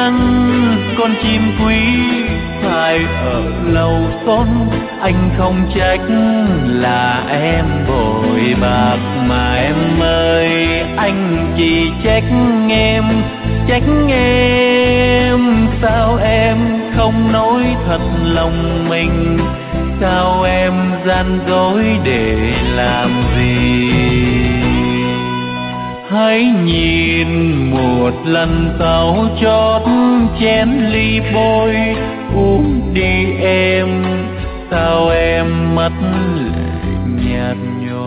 rằng con chim quý phải ở lâu xót, anh không trách là em bội bạc mà em ơi, anh chỉ trách em sao em không nói thật lòng mình, sao em gian dối để làm gì. Hãy nhìn một lần tàu chót chén ly bôi uống đi em, sao em mắt lệ nhạt nhòa.